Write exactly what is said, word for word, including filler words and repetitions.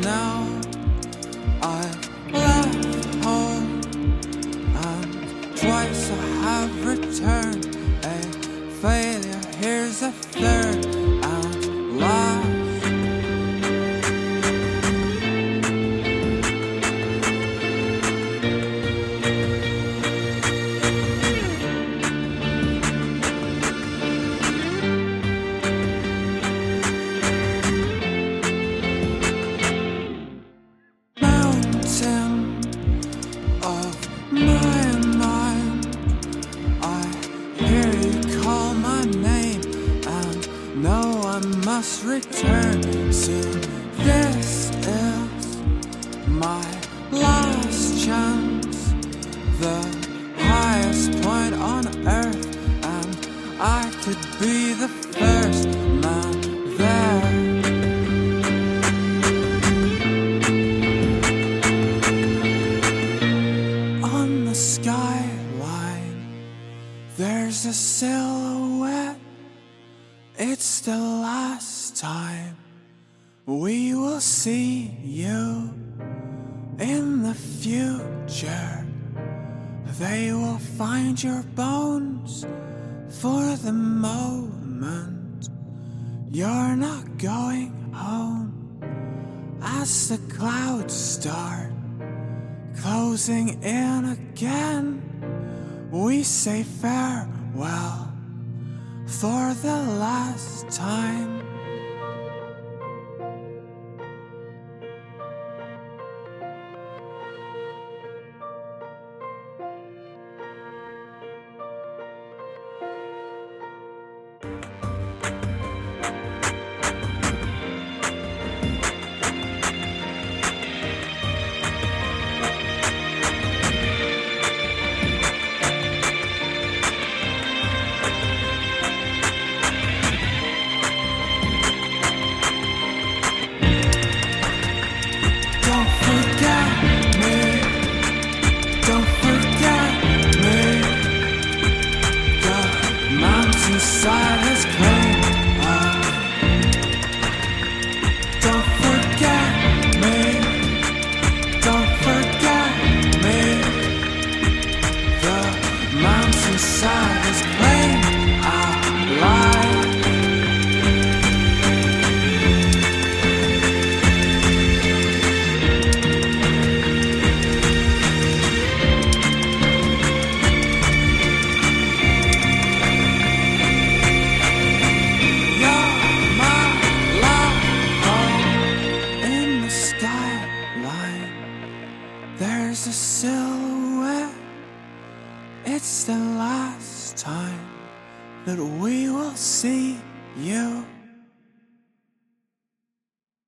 now. I've left home and twice I have returned. A failure, here's a third and last. Of my mind, I hear you call my name, and know I must return soon. This is my last chance, the highest point on earth, and I could be the first man there. Skyline, there's a silhouette. It's the last time we will see you. In the future, they will find your bones. For the moment, you're not going home. As the clouds start closing in again, we say farewell for the last time. Inside has claimed us. Don't forget me. Don't forget me. The mountainside has claimed our life. There's a silhouette. It's the last time that we will see you.